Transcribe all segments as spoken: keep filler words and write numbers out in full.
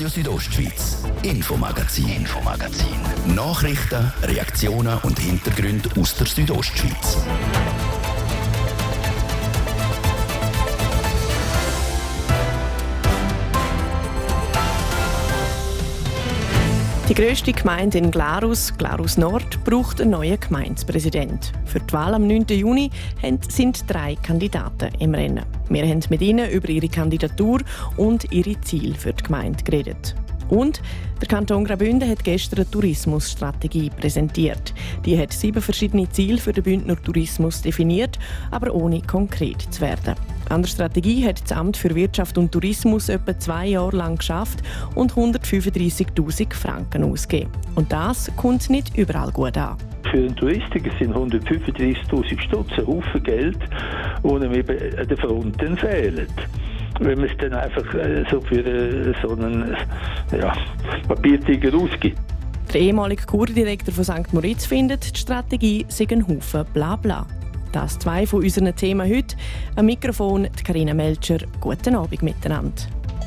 Radio Südostschweiz, Infomagazin. Infomagazin. Nachrichten, Reaktionen und Hintergründe aus der Südostschweiz. Die grösste Gemeinde in Glarus, Glarus Nord, braucht einen neuen Gemeindepräsident. Für die Wahl am neunten Juni sind drei Kandidaten im Rennen. Wir haben mit ihnen über ihre Kandidatur und ihre Ziele für die Gemeinde geredet. Und der Kanton Graubünden hat gestern eine Tourismusstrategie präsentiert. Die hat sieben verschiedene Ziele für den Bündner Tourismus definiert, aber ohne konkret zu werden. An der Strategie hat das Amt für Wirtschaft und Tourismus etwa zwei Jahre lang geschafft und hundertfünfunddreissigtausend Franken ausgegeben. Und das kommt nicht überall gut an. Für einen Touristiker sind hundertfünfunddreissigtausend Stutz ein Haufen Geld, die ihm eben an den Fronten fehlen. Wenn man es dann einfach so für so einen ja, Papiertiger ausgibt. Der ehemalige Kurdirektor von Sankt Moritz findet, die Strategie sei ein Haufen Blabla. Das zwei von unseren Themen heute. Am Mikrofon die Carina Melcher. Guten Abend miteinander.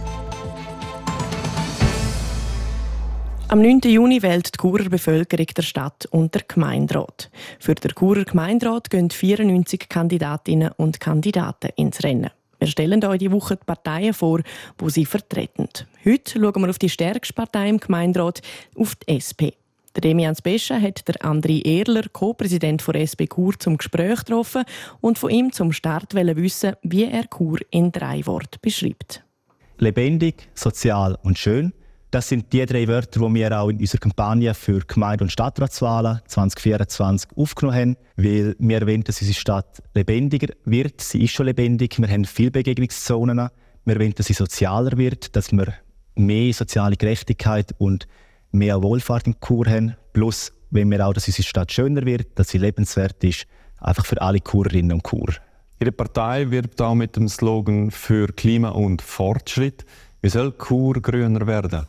Am neunten Juni wählt die Churer Bevölkerung der Stadt und der Gemeinderat. Für den Churer Gemeinderat gehen vierundneunzig Kandidatinnen und Kandidaten ins Rennen. Wir stellen euch diese Woche die Parteien vor, die sie vertreten. Heute schauen wir auf die stärkste Partei im Gemeinderat, auf die S P. Der Demian Spescha hat der André Erler, Co-Präsident der S P Chur, zum Gespräch getroffen und von ihm zum Start wissen, wie er Chur in drei Worten beschreibt. Lebendig, sozial und schön. Das sind die drei Wörter, die wir auch in unserer Kampagne für Gemeinde- und Stadtratswahlen zwanzig vierundzwanzig aufgenommen haben, weil wir wollen, dass unsere Stadt lebendiger wird. Sie ist schon lebendig, wir haben viele Begegnungszonen. Wir wollen, dass sie sozialer wird, dass wir mehr soziale Gerechtigkeit und mehr Wohlfahrt in Chur haben. Plus, wenn wir auch, dass unsere Stadt schöner wird, dass sie lebenswert ist, einfach für alle Churerinnen und Churer. Ihre Partei wirbt auch mit dem Slogan «Für Klima und Fortschritt». Wie soll Chur grüner werden?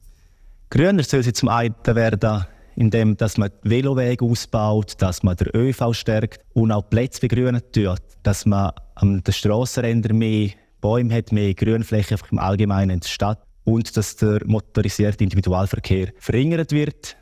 Grüner soll sie zum einen werden, indem dass man die Velowege ausbaut, dass man den Ö V stärkt und auch Plätze begrünen tut, dass man an den Strassenrändern mehr Bäume hat, mehr Grünfläche im Allgemeinen in der Stadt und dass der motorisierte Individualverkehr verringert wird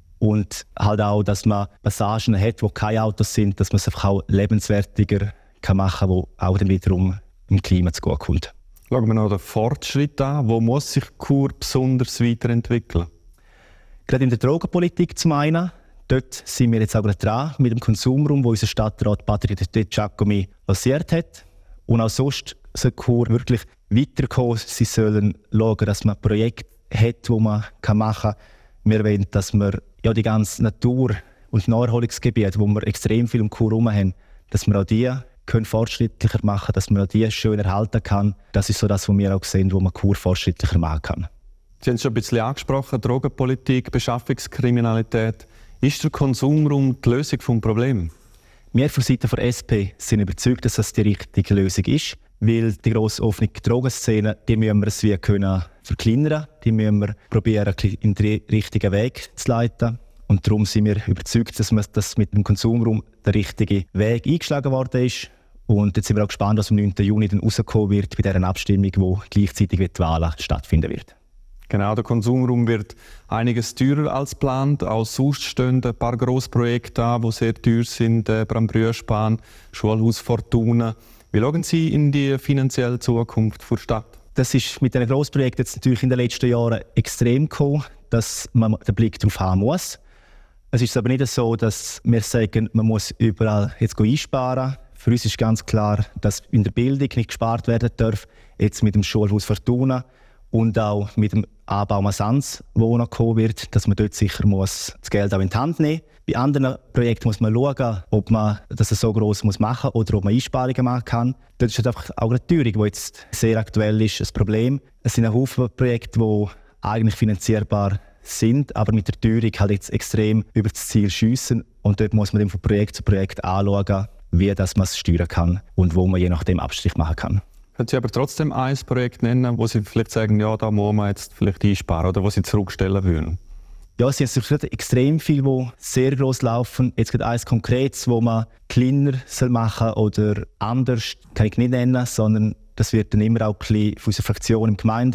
und halt auch, dass man Passagen hat, wo keine Autos sind, dass man es einfach auch lebenswertiger kann machen kann, wo auch dann wiederum dem Klima zugutekommt. Schauen wir noch den Fortschritt an. Wo muss sich Chur besonders weiterentwickeln? Gerade in der Drogenpolitik zum einen. Dort sind wir jetzt auch gerade dran mit dem Konsumraum, wo unser Stadtrat Patrick De Giacomi lanciert hat. Und auch sonst soll Chur wirklich weiterkommen. Sie sollen schauen, dass man Projekte hat, die man machen kann. Wir wollen, dass wir ja, die ganze Natur- und Naherholungsgebiete, wo wir extrem viel um Chur herum haben, dass wir auch die können fortschrittlicher machen, dass man auch die schön erhalten kann. Das ist so das, was wir auch sehen, wo man Chur fortschrittlicher machen kann. Sie haben es schon ein bisschen angesprochen, Drogenpolitik, Beschaffungskriminalität. Ist der Konsumraum die Lösung des Problems? Wir von Seiten der S P sind überzeugt, dass das die richtige Lösung ist, weil die grosse offene Drogenszene, die müssen wir es wie können verkleinern, die müssen wir probieren, in den richtigen Weg zu leiten. Und darum sind wir überzeugt, dass, man, dass mit dem Konsumraum der richtige Weg eingeschlagen worden ist. Und jetzt sind wir auch gespannt, was am neunten Juni dann rauskommen wird bei dieser Abstimmung, wo gleichzeitig mit den Wahlen stattfinden wird. Genau, der Konsumraum wird einiges teurer als geplant. Auch sonst stehen ein paar Grossprojekte an, die sehr teuer sind. Äh, Brambrüerspan, Schulhaus Fortuna. Wie schauen Sie in die finanzielle Zukunft der Stadt? Das ist mit diesen Grossprojekten jetzt natürlich in den letzten Jahren extrem gekommen, dass man den Blick darauf haben muss. Es ist aber nicht so, dass wir sagen, man muss überall jetzt einsparen. Für uns ist ganz klar, dass in der Bildung nicht gespart werden darf. Jetzt mit dem Schulhaus Fortuna und auch mit dem Anbau Masanz, wo noch kommen wird, dass man dort sicher muss das Geld auch in die Hand nehmen muss. Bei anderen Projekten muss man schauen, ob man das so gross machen muss oder ob man Einsparungen machen kann. Dort ist einfach auch die Teuerung, die jetzt sehr aktuell ist, ein Problem. Es sind ein Haufen Projekte, die eigentlich finanzierbar sind, aber mit der Teuerung halt jetzt extrem über das Ziel schiessen. Und dort muss man dann von Projekt zu Projekt anschauen, wie das man es steuern kann und wo man je nachdem Abstrich machen kann. Können Sie aber trotzdem ein Projekt nennen, wo Sie vielleicht sagen, ja, da muss man jetzt vielleicht einsparen oder wo Sie zurückstellen würden? Ja, es sind natürlich extrem viele, die sehr gross laufen. Jetzt gibt es eins Konkretes, wo man kleiner machen soll oder anders, kann ich nicht nennen, sondern das wird dann immer auch ein bisschen von unserer Fraktion im Gemeinderat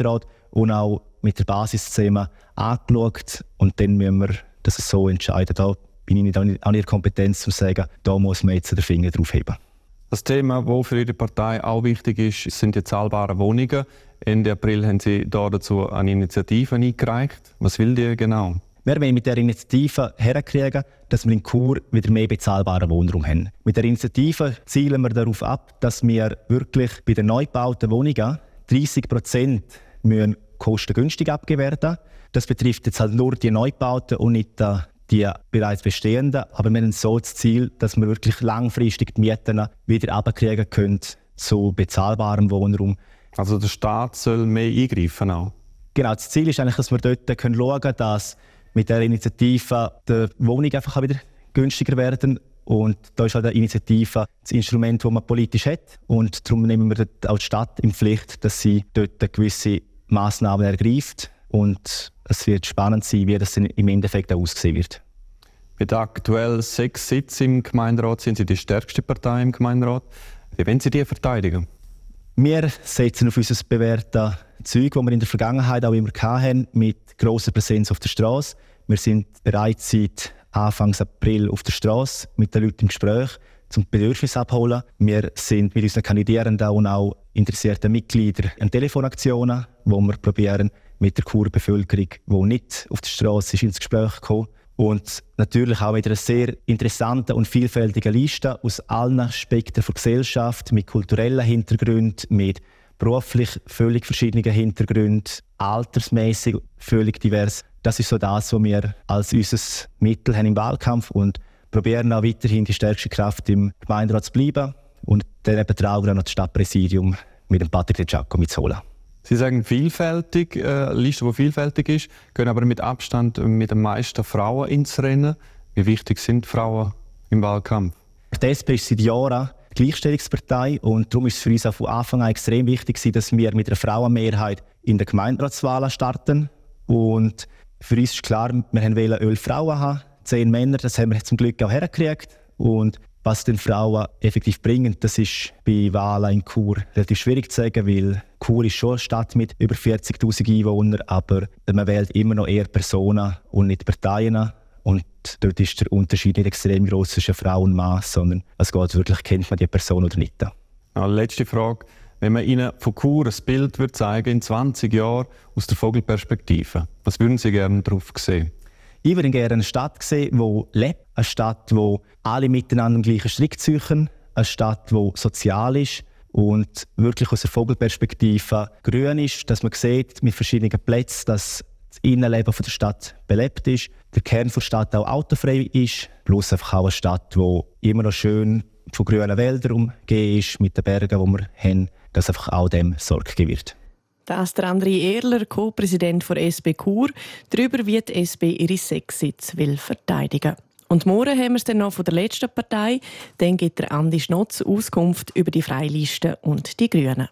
und auch mit der Basis zusammen angeschaut. Und dann müssen wir das so entscheiden. Da bin ich nicht an ihrer Kompetenz, um zu sagen, da muss man jetzt den Finger drauf heben. Das Thema, das für Ihre Partei auch wichtig ist, sind die zahlbaren Wohnungen. Ende April haben Sie dazu eine Initiative eingereicht. Was will die genau? Wir wollen mit der Initiative herkriegen, dass wir in Chur wieder mehr bezahlbaren Wohnraum haben. Mit der Initiative zielen wir darauf ab, dass wir wirklich bei den neu gebauten Wohnungen dreißig Prozent müssen kostengünstig abgegeben werden. Das betrifft jetzt halt nur die neu gebauten und nicht die bereits bestehenden. Aber wir haben so das Ziel, dass wir wirklich langfristig die Mieten wieder abkriegen können zu bezahlbarem Wohnraum. Also der Staat soll mehr eingreifen auch? Genau, das Ziel ist eigentlich, dass wir dort schauen können, dass mit der Initiative die Wohnungen einfach wieder günstiger werden. Und da ist halt eine Initiative das Instrument, das man politisch hat. Und darum nehmen wir dort auch die Stadt in Pflicht, dass sie dort gewisse Massnahmen ergreift. Und es wird spannend sein, wie das im Endeffekt auch aussehen wird. Mit aktuell sechs Sitzen im Gemeinderat sind Sie die stärkste Partei im Gemeinderat. Wie wollen Sie die verteidigen? Wir setzen auf unser bewährtes Zeug, das wir in der Vergangenheit auch immer hatten, mit grosser Präsenz auf der Straße. Wir sind bereits seit Anfang April auf der Straße mit den Leuten im Gespräch, um die Bedürfnisse abholen. Wir sind mit unseren Kandidierenden und auch interessierten Mitgliedern an Telefonaktionen, wo wir probieren, mit der Churer Bevölkerung, die nicht auf der Straße ist, ins Gespräch zu kommen. Und natürlich auch mit einer sehr interessanten und vielfältigen Liste aus allen Spektren der Gesellschaft, mit kulturellen Hintergründen, mit beruflich völlig verschiedenen Hintergründen, altersmäßig völlig divers. Das ist so das, was wir als unser Mittel haben im Wahlkampf und probieren auch weiterhin die stärkste Kraft im Gemeinderat zu bleiben und dann betragen wir noch das Stadtpräsidium mit dem Patrick De Giacomo mitzuholen. Sie sagen vielfältig, äh, Liste, die vielfältig ist, gehen aber mit Abstand mit den meisten Frauen ins Rennen. Wie wichtig sind Frauen im Wahlkampf? Die S P ist seit Jahren die Gleichstellungspartei und darum ist es für uns auch von Anfang an extrem wichtig, dass wir mit einer Frauenmehrheit in den Gemeinderatswahlen starten. Und für uns ist klar, wir wollten elf Frauen haben, zehn Männer, das haben wir zum Glück auch hergekriegt. Und was den Frauen effektiv bringen, das ist bei Wahlen in Chur relativ schwierig zu sagen, weil Chur ist schon eine Stadt mit über vierzigtausend Einwohnern, aber man wählt immer noch eher Personen und nicht Parteien. Und dort ist der Unterschied nicht extrem gross zwischen Frau und Mann, sondern es geht wirklich, kennt man die Person oder nicht. Ja, letzte Frage. Wenn man Ihnen von Chur ein Bild würde zeigen, in zwanzig Jahren aus der Vogelperspektive, was würden Sie gerne darauf sehen? Ich würde gerne eine Stadt sehen, die lebt. Eine Stadt, wo alle miteinander am gleichen Strick ziehen. Eine Stadt, die sozial ist und wirklich aus der Vogelperspektive grün ist. Dass man sieht, mit verschiedenen Plätzen, dass das Innenleben der Stadt belebt ist. Der Kern der Stadt auch autofrei ist. Plus einfach auch eine Stadt, die immer noch schön von grünen Wäldern umgeben ist, mit den Bergen, die wir haben. Dass einfach auch dem Sorge geben wird. Das ist der André Erler, Co-Präsident der S P Chur, darüber, wie die S P ihre sechs Sitze will verteidigen. Und morgen haben wir es dann noch von der letzten Partei. Dann gibt der Andi Schnotz Auskunft über die Freilisten und die Grünen.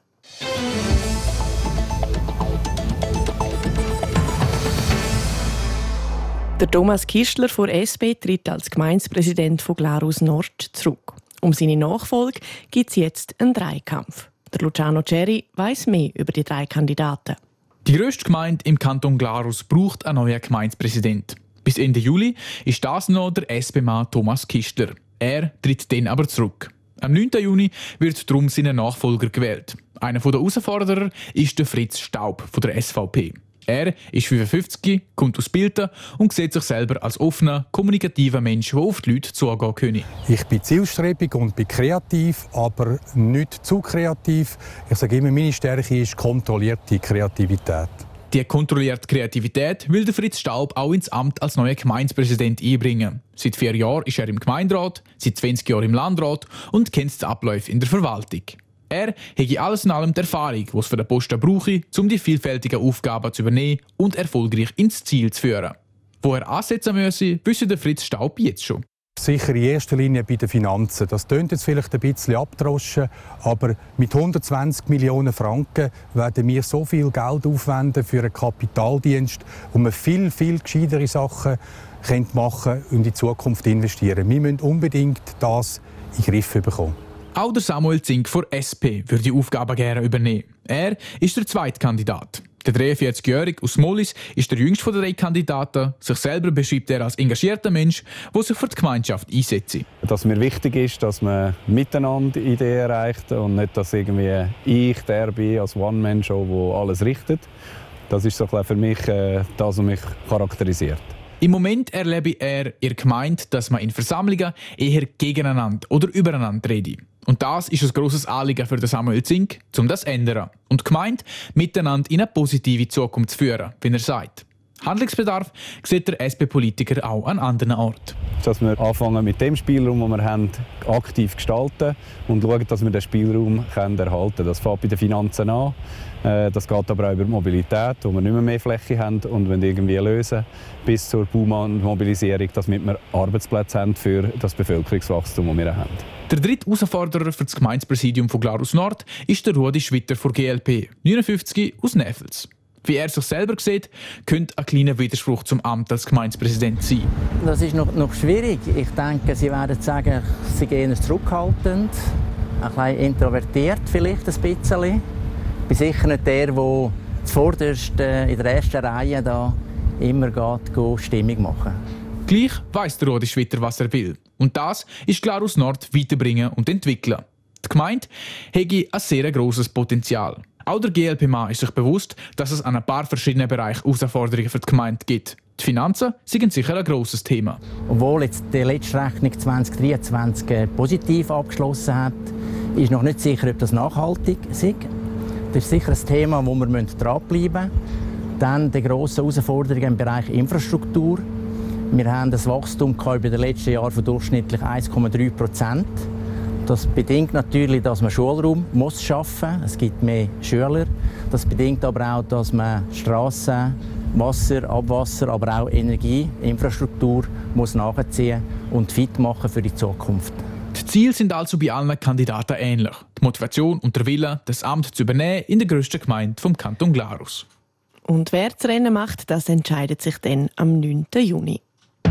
Der Thomas Kistler von S P tritt als Gemeindepräsident von Glarus Nord zurück. Um seine Nachfolge gibt es jetzt einen Dreikampf. Der Luciano Ceri weiss mehr über die drei Kandidaten. Die grösste Gemeinde im Kanton Glarus braucht einen neuen Gemeindepräsident. Bis Ende Juli ist das noch der S P-Mann Thomas Kistler. Er tritt dann aber zurück. Am neunten Juni wird darum sein Nachfolger gewählt. Einer der Herausforderer ist der Fritz Staub von der S V P. Er ist fünfundfünfzig, kommt aus Bilten und sieht sich selber als offener, kommunikativer Mensch, der auf die Leute zugehen kann. Ich bin zielstrebig und bin kreativ, aber nicht zu kreativ. Ich sage immer, meine Stärke ist kontrollierte Kreativität. Die kontrollierte Kreativität will der Fritz Staub auch ins Amt als neuer Gemeindepräsident einbringen. Seit vier Jahren ist er im Gemeinderat, seit zwanzig Jahren im Landrat und kennt die Abläufe in der Verwaltung. Er hätte alles in allem die Erfahrung, die es für den Posten brauche, um die vielfältigen Aufgaben zu übernehmen und erfolgreich ins Ziel zu führen. Wo er ansetzen müsse, wisse der Fritz Staub jetzt schon. Sicher in erster Linie bei den Finanzen. Das klingt jetzt vielleicht ein bisschen abgedroschen, aber mit hundertzwanzig Millionen Franken werden wir so viel Geld aufwenden für einen Kapitaldienst, wo man viel, viel gescheitere Sachen machen und in die Zukunft investieren. Wir müssen unbedingt das in den Griff bekommen. Auch der Samuel Zink von S P würde die Aufgabe gerne übernehmen. Er ist der zweite Kandidat. Der dreiundvierzigjährige aus Mollis ist der jüngste der drei Kandidaten. Sich selber beschreibt er als engagierter Mensch, der sich für die Gemeinschaft einsetzt. Dass mir wichtig ist, dass man miteinander Ideen erreicht und nicht, dass irgendwie ich der bin als One-Man-Show, der alles richtet. Das ist so für mich äh, das, was mich charakterisiert. Im Moment erlebe er in der Gemeinde, dass man in Versammlungen eher gegeneinander oder übereinander redet. Und das ist ein grosses Anliegen für Samuel Zink, um das zu ändern. Und die Gemeinde miteinander in eine positive Zukunft zu führen, wie er sagt. Handlungsbedarf sieht der S P-Politiker auch an anderen Orten. Dass wir anfangen mit dem Spielraum, den wir haben, aktiv gestalten und schauen, dass wir den Spielraum können erhalten können. Das fängt bei den Finanzen an. Das geht aber auch über die Mobilität, wo wir nicht mehr mehr Fläche haben und wenn irgendwie lösen bis zur Baumobilisierung, damit wir Arbeitsplätze haben für das Bevölkerungswachstum, das wir haben. Der dritte Herausforderer für das Gemeindepräsidium von Glarus Nord ist der Rudi Schwitter von G L P, neunundfünfzig aus Neffels. Wie er sich selber sieht, könnte ein kleiner Widerspruch zum Amt als Gemeindepräsident sein. Das ist noch, noch schwierig. Ich denke, Sie werden sagen, Sie gehen zurückhaltend, ein bisschen introvertiert vielleicht ein bisschen. Ich bin sicher nicht der, der zuvorderst in der ersten Reihe da immer geht, Stimmung machen. Gleich weiss der Rudi Schwitter, was er will. Und das ist Glarus Nord weiterbringen und entwickeln. Die Gemeinde hätte ein sehr grosses Potenzial. Auch der G L P-Mann ist sich bewusst, dass es an ein paar verschiedenen Bereichen Herausforderungen für die Gemeinde gibt. Die Finanzen sind sicher ein grosses Thema. Obwohl jetzt die letzte Rechnung zwanzig dreiundzwanzig positiv abgeschlossen hat, ist noch nicht sicher, ob das nachhaltig ist. Das ist sicher ein Thema, wo wir dranbleiben müssen. Dann die grossen Herausforderungen im Bereich Infrastruktur. Wir haben das Wachstum über die letzten Jahre von durchschnittlich eins Komma drei Prozent. Das bedingt natürlich, dass man Schulraum muss schaffen muss. Es gibt mehr Schüler. Das bedingt aber auch, dass man Strassen, Wasser, Abwasser, aber auch Energie, Infrastruktur muss nachziehen und fit machen für die Zukunft. Die Ziele sind also bei allen Kandidaten ähnlich. Die Motivation und der Wille, das Amt zu übernehmen in der grössten Gemeinde vom Kanton Glarus. Und wer das Rennen macht, das entscheidet sich dann am neunten Juni.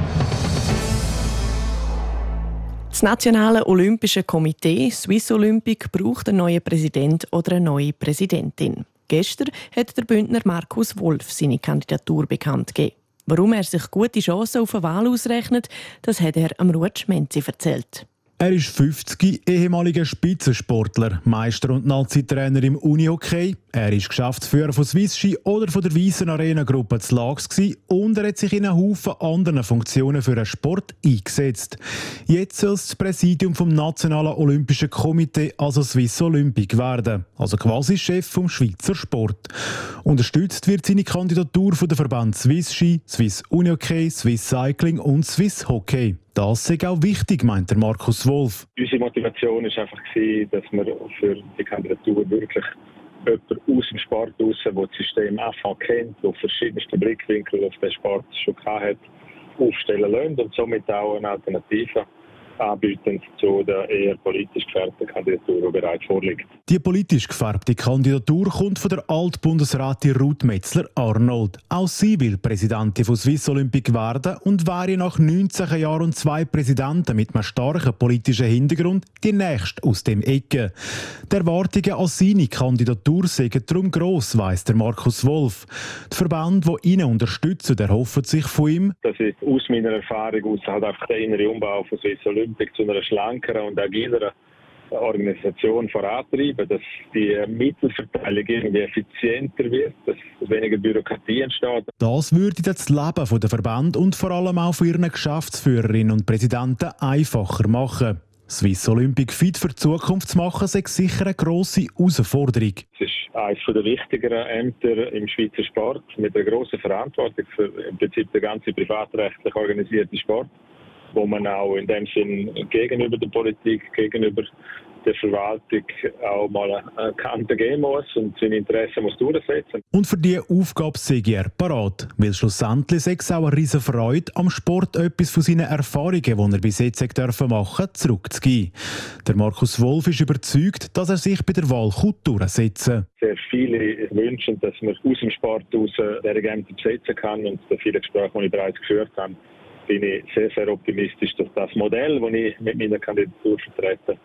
Das Nationale Olympische Komitee Swiss Olympic braucht einen neuen Präsident oder eine neue Präsidentin. Gestern hat der Bündner Markus Wolf seine Kandidatur bekannt gegeben. Warum er sich gute Chancen auf eine Wahl ausrechnet, das hat er am Ruud Schmenzi erzählt. Er ist fünfzig, ehemaliger Spitzensportler, Meister und Nazi-Trainer im Unihockey. Er ist Geschäftsführer von Swiss-Ski oder von der Weissen Arena-Gruppe zu Lax und er hat sich in einem Haufen anderen Funktionen für den Sport eingesetzt. Jetzt soll es das Präsidium vom Nationalen Olympischen Komitee, also Swiss Olympic, werden, also quasi Chef vom Schweizer Sport. Unterstützt wird seine Kandidatur von den Verbänden Swiss-Ski, Swiss Unihockey, Swiss Cycling und Swiss Hockey. Das ist auch wichtig, meint der Markus Wolf. Unsere Motivation war einfach, dass wir für die Kandidatur wirklich jemanden aus dem Sport raus, der das System F H kennt, der verschiedenste Blickwinkel auf den Sport schon hatte, aufstellen lassen und somit auch eine Alternative anbieten zu der eher politisch gefärbten Kandidatur, die bereits vorliegt. Die politisch gefärbte Kandidatur kommt von der Altbundesrätin Ruth Metzler-Arnold. Auch sie will Präsidentin von Swiss Olympic werden und wäre nach neunzehn Jahren und zwei Präsidenten mit einem starken politischen Hintergrund die nächste aus dem Ecke. Die Erwartungen an seine Kandidatur sind darum gross, weiss der Markus Wolf. Die Verbände, die ihn unterstützen, erhoffen sich von ihm, dass ich aus meiner Erfahrung aus halt einfach den inneren Umbau von Swiss Olympic zu einer schlankeren und agileren Organisation vorantreiben, dass die Mittelverteilung irgendwie effizienter wird, dass weniger Bürokratie entsteht. Das würde das Leben der Verbände und vor allem auch von ihren Geschäftsführerinnen und Präsidenten einfacher machen. Swiss Olympic fit für die Zukunft zu machen, ist sicher eine grosse Herausforderung. Es ist eines der wichtigeren Ämter im Schweizer Sport mit einer grossen Verantwortung für im Prinzip den ganzen privatrechtlich organisierten Sport, wo man auch in dem Sinn gegenüber der Politik, gegenüber der Verwaltung auch mal eine Kante geben muss und seine Interessen muss durchsetzen. Und für diese Aufgabe sei er parat, weil schlussendlich sei es auch eine riesige Freude, am Sport etwas von seinen Erfahrungen, die er bis jetzt machen durfte, zurückzugeben. Der Markus Wolf ist überzeugt, dass er sich bei der Wahl durchsetzen kann. Sehr viele wünschen, dass man aus dem Sport heraus der Ämter besetzen kann und bei vielen Gesprächen, die ich bereits geführt habe, bin ich sehr, sehr optimistisch, dass das Modell, das ich mit meiner Kandidatur vertrete,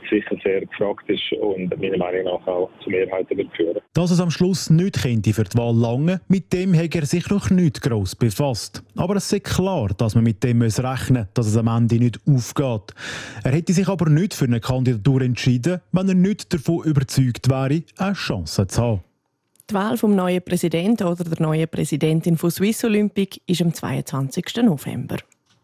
sicher sehr gefragt ist und meiner Meinung nach auch zu Mehrheiten wird führen. Dass es am Schluss nicht könnte für die Wahl lange, mit dem hat er sich noch nicht gross befasst. Aber es ist klar, dass man mit dem rechnen muss, dass es am Ende nicht aufgeht. Er hätte sich aber nicht für eine Kandidatur entschieden, wenn er nicht davon überzeugt wäre, eine Chance zu haben. Die Wahl vom neuen Präsidenten oder der neuen Präsidentin von Swiss Olympic ist am zweiundzwanzigsten November.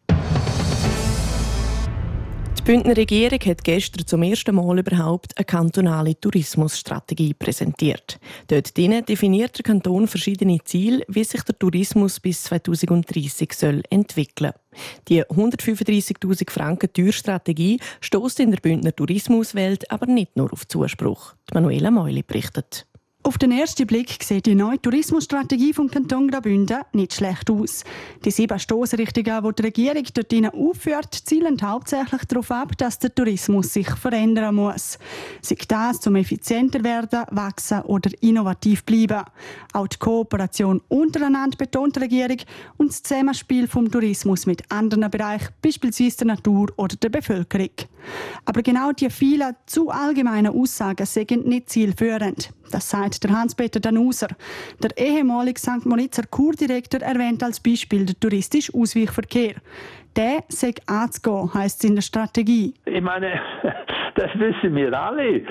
Die Bündner Regierung hat gestern zum ersten Mal überhaupt eine kantonale Tourismusstrategie präsentiert. Dort definiert der Kanton verschiedene Ziele, wie sich der Tourismus bis zweitausenddreissig soll entwickeln soll. Die hundertfünfunddreissigtausend Franken Teuerstrategie stösst in der Bündner Tourismuswelt aber nicht nur auf Zuspruch. Die Manuela Meuli berichtet. Auf den ersten Blick sieht die neue Tourismusstrategie vom Kanton Graubünden nicht schlecht aus. Die sieben Stossrichtungen, die die Regierung dort aufführt, zielen hauptsächlich darauf ab, dass der Tourismus sich verändern muss. Sei das zum effizienter werden, wachsen oder innovativ bleiben. Auch die Kooperation untereinander betont die Regierung und das Zusammenspiel vom Tourismus mit anderen Bereichen, beispielsweise der Natur oder der Bevölkerung. Aber genau die vielen zu allgemeinen Aussagen sind nicht zielführend. Das sagt der Hans-Peter Danuser. Der ehemalige Sankt Moritzer Kurdirektor erwähnt als Beispiel den touristischen Ausweichverkehr. Der sei anzugehen, heisst es in der Strategie. Ich meine, das wissen wir alle.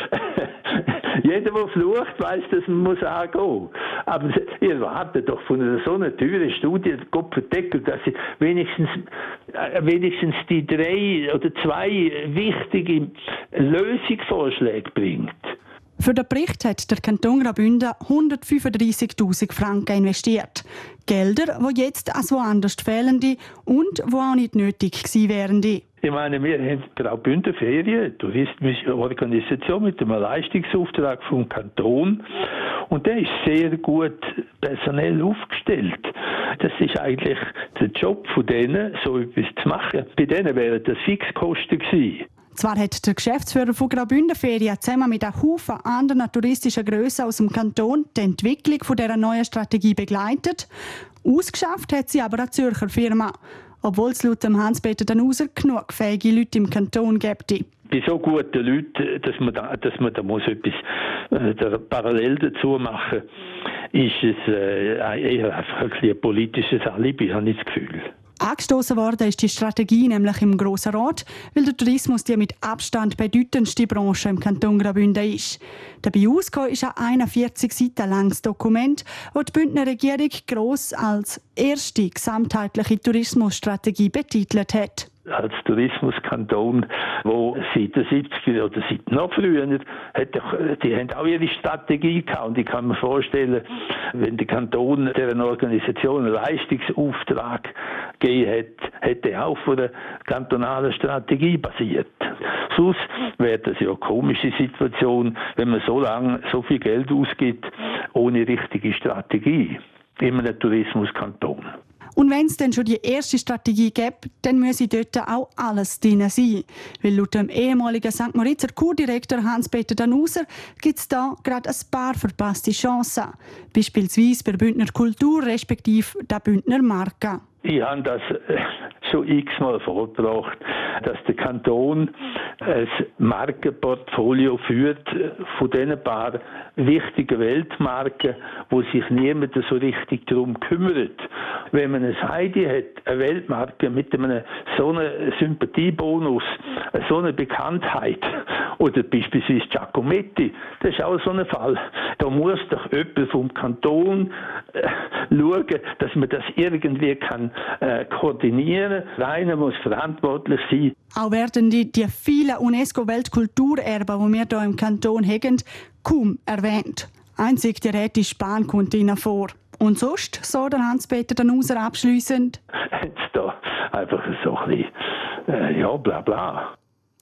Jeder, der flucht, weiss, dass man muss angehen muss. Aber ihr erwartet doch von einer so einer teuren Studie, Gott verdeckt, dass sie wenigstens, äh, wenigstens die drei oder zwei wichtige Lösungsvorschläge bringt. Für den Bericht hat der Kanton Graubünden hundertfünfunddreissigtausend Franken investiert. Gelder, die jetzt als woanders fehlen und die auch nicht nötig gewesen wären. Ich meine, wir haben Graubünden Ferien, touristische Organisation mit einem Leistungsauftrag vom Kanton. Und der ist sehr gut personell aufgestellt. Das ist eigentlich der Job von denen, so etwas zu machen. Bei denen wären das Fixkosten gewesen. Zwar hat der Geschäftsführer von Graubünden Ferien zusammen mit einem Haufen anderen touristischen Grössen aus dem Kanton die Entwicklung dieser neuen Strategie begleitet. Ausgeschafft hat sie aber eine Zürcher Firma, obwohl es laut Hans-Peter Danuser genug fähige Leute im Kanton gibt. Bei so guten Leuten, dass man da, dass man da muss etwas äh, da parallel dazu machen, ist es äh, eher einfach ein, ein politisches Alibi, habe ich das Gefühl. Angestoßen worden ist die Strategie nämlich im Grossen Rat, weil der Tourismus die mit Abstand bedeutendste Branche im Kanton Graubünden ist. Dabei ausgekommen ist ein einundvierzig Seiten langes Dokument, das die Bündner Regierung gross als erste gesamtheitliche Tourismusstrategie betitelt hat. Als Tourismuskanton, wo seit den siebziger oder seit noch früher, hat doch, die haben auch ihre Strategie gehabt. Und ich kann mir vorstellen, wenn der Kanton deren Organisation einen Leistungsauftrag gegeben hat, hätte er auch von der kantonalen Strategie basiert. Sonst wäre das ja eine komische Situation, wenn man so lange so viel Geld ausgibt, ohne richtige Strategie in einem Tourismuskanton. Und wenn es dann schon die erste Strategie gibt, dann müsse dort auch alles drin sein. Weil laut dem ehemaligen Sankt Moritzer Kurdirektor Hans-Peter Danuser gibt es da gerade ein paar verpasste Chancen. Beispielsweise bei Bündner Kultur respektive der Bündner Marke. Ich habe das schon x-mal vorgebracht, dass der Kanton ein Markenportfolio führt von diesen paar wichtigen Weltmarken, wo sich niemand so richtig darum kümmert. Wenn man ein Heidi hat, eine Weltmarke mit einem so einem Sympathiebonus, so eine Bekanntheit, oder beispielsweise Giacometti, das ist auch so ein Fall. Da muss doch jemand vom Kanton äh, schauen, dass man das irgendwie kann äh, koordinieren. Einer muss verantwortlich sein. Auch werden die, die vielen UNESCO-Weltkulturerben, die wir hier im Kanton haben, kaum erwähnt. Einzig die Rätische Bahn kommt ihnen vor. Und sonst, so der Hans-Peter Danuser abschliessend? Jetzt da einfach so ein bisschen, äh, ja, bla bla.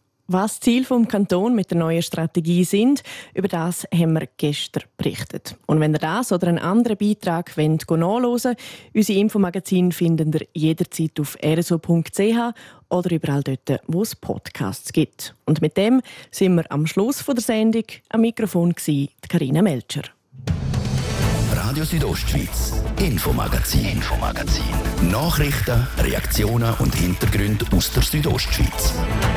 Was Ziel vom Kanton mit der neuen Strategie sind, über das haben wir gestern berichtet. Und wenn ihr das oder einen anderen Beitrag wollt, nachhören wollt, unsere Infomagazin findet ihr jederzeit auf r s o punkt c h oder überall dort, wo es Podcasts gibt. Und mit dem sind wir am Schluss der Sendung. Am Mikrofon war Carina Melcher. Radio Südostschweiz, Infomagazin. Infomagazin. Nachrichten, Reaktionen und Hintergründe aus der Südostschweiz.